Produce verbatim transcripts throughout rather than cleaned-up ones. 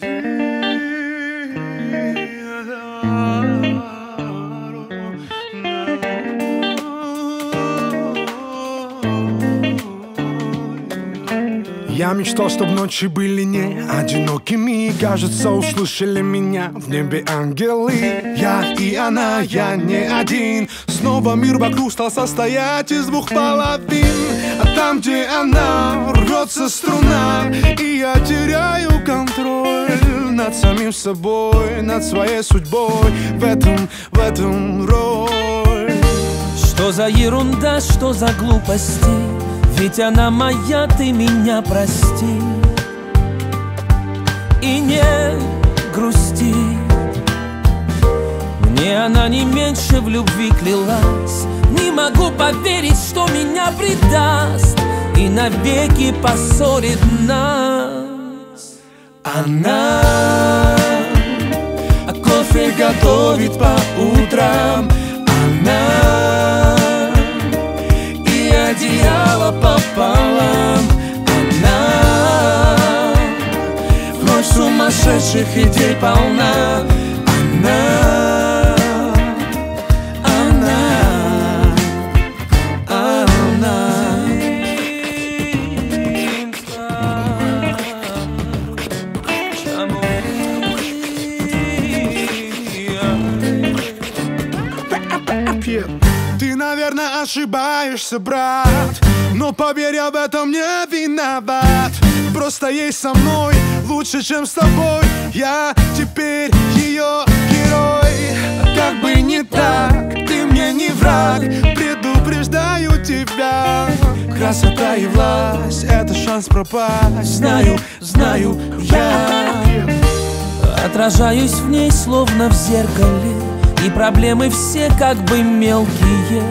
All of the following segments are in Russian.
Я мечтал, чтобы ночи были не одинокими. Кажется, услышали меня в небе ангелы. Я и она, я не один. Снова мир вокруг стал состоять из двух половин. А там, где она, рвется струна, и я теряю контроль над самим собой, над своей судьбой. В этом, в этом роль. Что за ерунда, что за глупости? Ведь она моя, ты меня прости. И не грусти. Мне она не меньше в любви клялась. Не могу поверить, что меня предаст и навеки поссорит нас. Она кофе готовит по утрам. Она одеяло пополам. Она вновь сумасшедших идей полна. Она, она, она. Ты, наверное, ошибаешься, брат, но поверь, я в этом не виноват. Просто ей со мной лучше, чем с тобой. Я теперь ее герой. Как бы не так, ты мне не враг. Предупреждаю тебя. Красота и власть — это шанс пропасть. Знаю, знаю я. Отражаюсь в ней, словно в зеркале, и проблемы все как бы мелкие.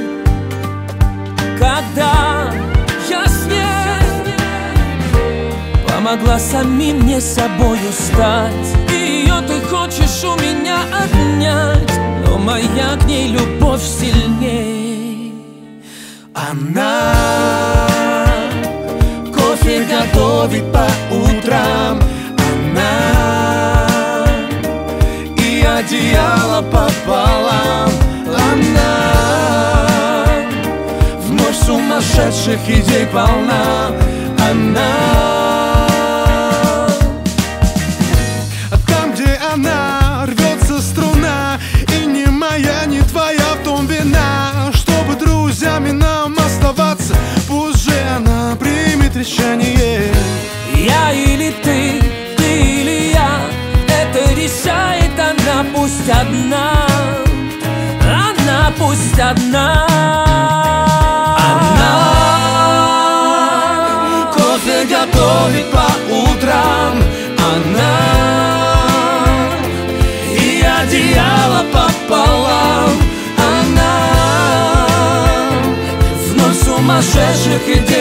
Когда я с ней помогла самим мне собою стать, и ее ты хочешь у меня отнять, но моя к ней любовь сильней. Она кофе готовит по утрам. Она и одеяло пополам. Она вновь сумасшедших идей полна. Она там, где она, рвется струна, и ни моя, ни твоя в том вина. Чтобы друзьями нам оставаться, пусть же она примет решение. Я или ты, ты или я, это решает она, пусть одна. Она пусть одна. Она кофе готовит по утрам. Она и одеяло пополам. Она вновь сумасшедших идей